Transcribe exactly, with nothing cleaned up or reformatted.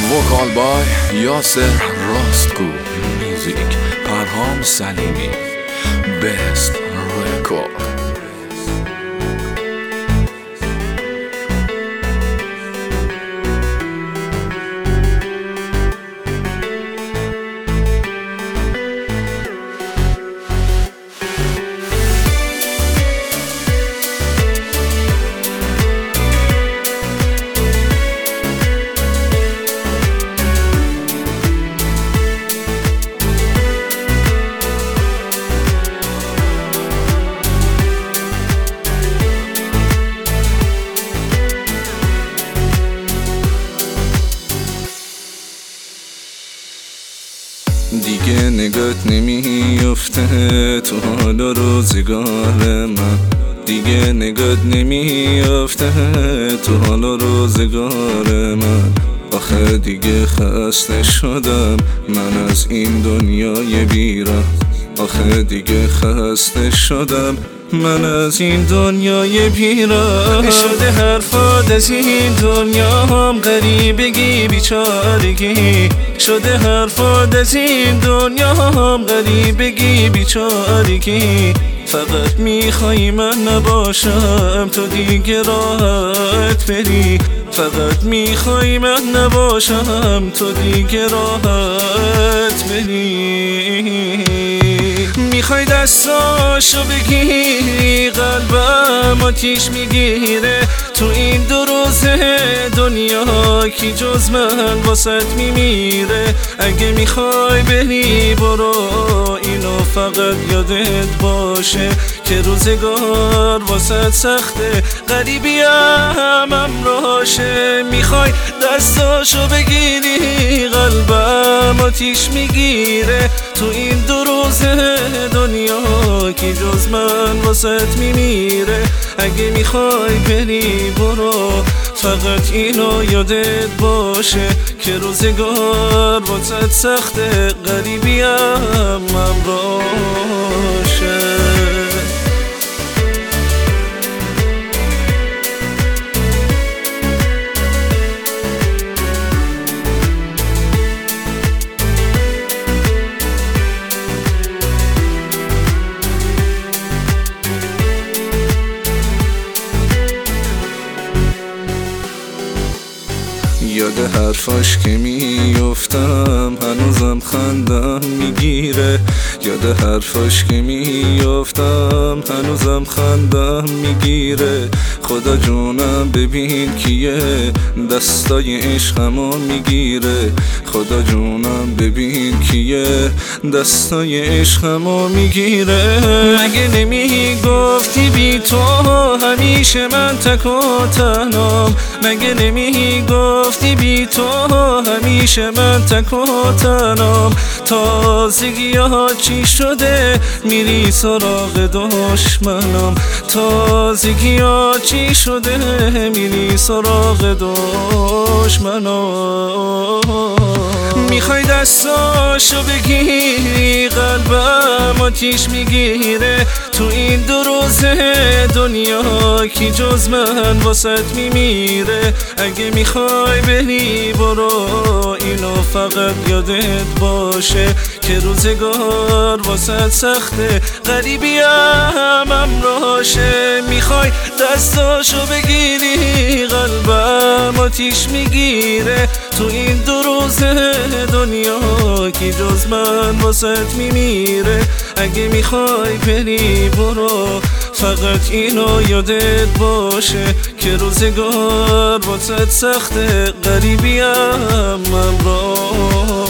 Vocal by Yasser Rostgo. Music Parham Salimi. Best record. دیگه نگات نمیافته تو حال روزگار من، دیگه نگات نمیافته تو حال روزگار من. آخه دیگه خسته شدم من از این دنیای بیراه، آخه دیگه خسته شدم من از این دنیای بیراه. شده حرفات از این دنیا هم غریبگی بیچارگی، شده حرفات از این دنیا هم غریبگی بیچارگی. فقط میخوای من نباشم تو دیگه راحت بری، فقط میخوای من نباشم تو دیگه راحت بری. میخوای دستاشو بگیری قلبم آتیش میگیره، تو این دو روز دنیا کی جز من واسط میمیره. اگه میخوای بری برو، اینو فقط یادت باشه که روزگار واسط سخته، غریبی هم همراهاشه. میخوای دستاشو بگیری قلبم آتیش میگیره، تو این دو روز دنیا کی جز من واسط میمیره. اگه میخوای بری برو، فقط اینو یادت باشه که روزگار واسط سخته، غریبی هم همراهاشه. یاد حرفاش که میافتم هنوزم خندم میگیره، یاد حرفاش که میافتم هنوزم خندم میگیره. خدا جونم ببین کیه دستای عشقمو میگیره، خدا جونم ببین کیه دستای عشقمو میگیره. مگه نمیگفتی بی تو همیشه من تک و تنهام، مگه نمیگفتی بی تو همیشه من تک و تنهام. تازگی ها چی شده میری سراغ دشمنم، تازگی ها چی شده میری سراغ دشمنم. میخوای دستاشو بگیری قلبم آتیش میگیره، تو این دو روز دنیا کی جز من واسط میمیره. اگه میخوای بری برو، اینو فقط یادت باشه که روزگار واسط سخته، غریبی هم همراهاشه. میخوای دستاشو بگیری قلبم آتیش میگیره، تو این دو روز دنیا کی جز من واسط میمیره. اگه میخوای بری برو، فقط اینو یادت باشه که روزگار واسط سخته، غریبی هم همراه